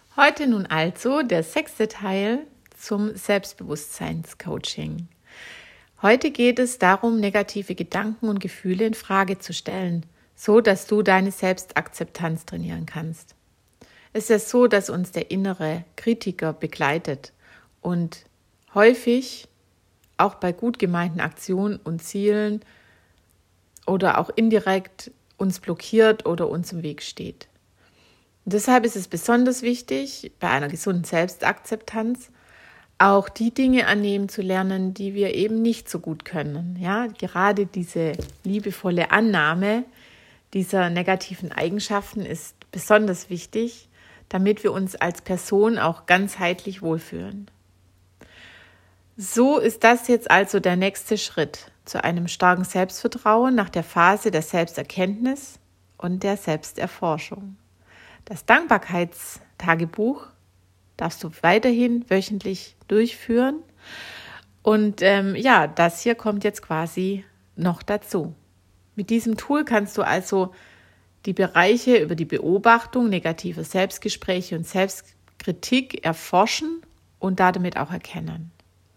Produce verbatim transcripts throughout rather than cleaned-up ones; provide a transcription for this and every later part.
Heute nun also der sechste Teil zum Selbstbewusstseinscoaching. Heute geht es darum, negative Gedanken und Gefühle in Frage zu stellen, so dass du deine Selbstakzeptanz trainieren kannst. Es ist ja so, dass uns der innere Kritiker begleitet und häufig auch bei gut gemeinten Aktionen und Zielen oder auch indirekt uns blockiert oder uns im Weg steht. Und deshalb ist es besonders wichtig, bei einer gesunden Selbstakzeptanz auch die Dinge annehmen zu lernen, die wir eben nicht so gut können. Ja, gerade diese liebevolle Annahme dieser negativen Eigenschaften ist besonders wichtig, damit wir uns als Person auch ganzheitlich wohlfühlen. So ist das jetzt also der nächste Schritt zu einem starken Selbstvertrauen nach der Phase der Selbsterkenntnis und der Selbsterforschung. Das Dankbarkeitstagebuch darfst du weiterhin wöchentlich durchführen. Und ähm, ja, das hier kommt jetzt quasi noch dazu. Mit diesem Tool kannst du also die Bereiche über die Beobachtung negativer Selbstgespräche und Selbstkritik erforschen und damit auch erkennen.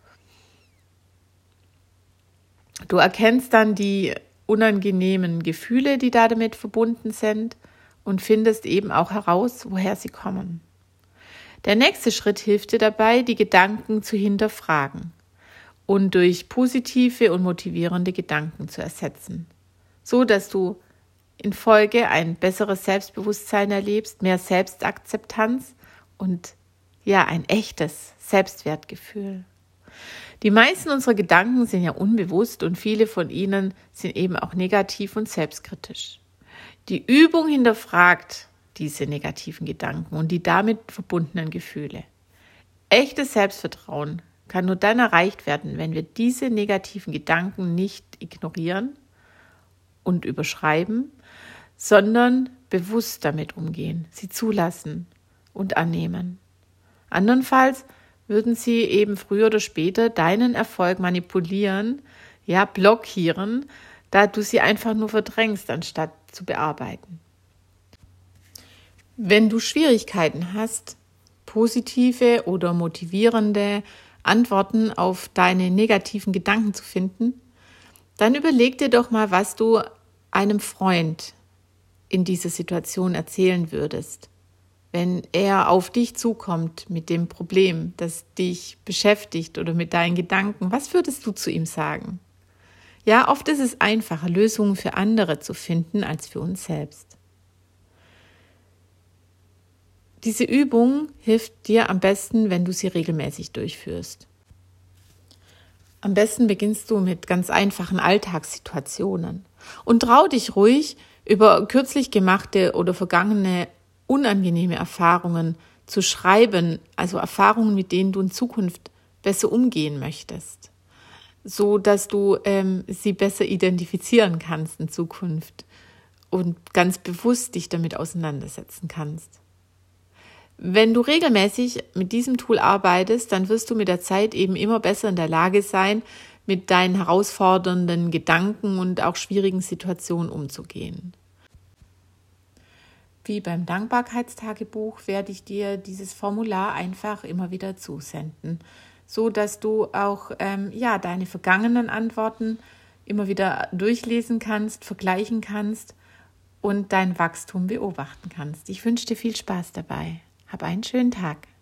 Du erkennst dann die unangenehmen Gefühle, die da damit verbunden sind, und findest eben auch heraus, woher sie kommen. Der nächste Schritt hilft dir dabei, die Gedanken zu hinterfragen und durch positive und motivierende Gedanken zu ersetzen, so dass du in Folge ein besseres Selbstbewusstsein erlebst, mehr Selbstakzeptanz und ja, ein echtes Selbstwertgefühl. Die meisten unserer Gedanken sind ja unbewusst und viele von ihnen sind eben auch negativ und selbstkritisch. Die Übung hinterfragt diese negativen Gedanken und die damit verbundenen Gefühle. Echtes Selbstvertrauen kann nur dann erreicht werden, wenn wir diese negativen Gedanken nicht ignorieren und überschreiben, sondern bewusst damit umgehen, sie zulassen und annehmen. Andernfalls würden sie eben früher oder später deinen Erfolg manipulieren, ja blockieren, da du sie einfach nur verdrängst, anstatt zu bearbeiten. Wenn du Schwierigkeiten hast, positive oder motivierende Antworten auf deine negativen Gedanken zu finden, dann überleg dir doch mal, was du einem Freund in dieser Situation erzählen würdest, wenn er auf dich zukommt mit dem Problem, das dich beschäftigt oder mit deinen Gedanken. Was würdest du zu ihm sagen? Ja, oft ist es einfacher, Lösungen für andere zu finden, als für uns selbst. Diese Übung hilft dir am besten, wenn du sie regelmäßig durchführst. Am besten beginnst du mit ganz einfachen Alltagssituationen und trau dich ruhig, über kürzlich gemachte oder vergangene unangenehme Erfahrungen zu schreiben, also Erfahrungen, mit denen du in Zukunft besser umgehen möchtest, so dass du ähm, sie besser identifizieren kannst in Zukunft und ganz bewusst dich damit auseinandersetzen kannst. Wenn du regelmäßig mit diesem Tool arbeitest, dann wirst du mit der Zeit eben immer besser in der Lage sein, mit deinen herausfordernden Gedanken und auch schwierigen Situationen umzugehen. Wie beim Dankbarkeitstagebuch werde ich dir dieses Formular einfach immer wieder zusenden, so dass du auch ähm, ja, deine vergangenen Antworten immer wieder durchlesen kannst, vergleichen kannst und dein Wachstum beobachten kannst. Ich wünsche dir viel Spaß dabei. Hab einen schönen Tag.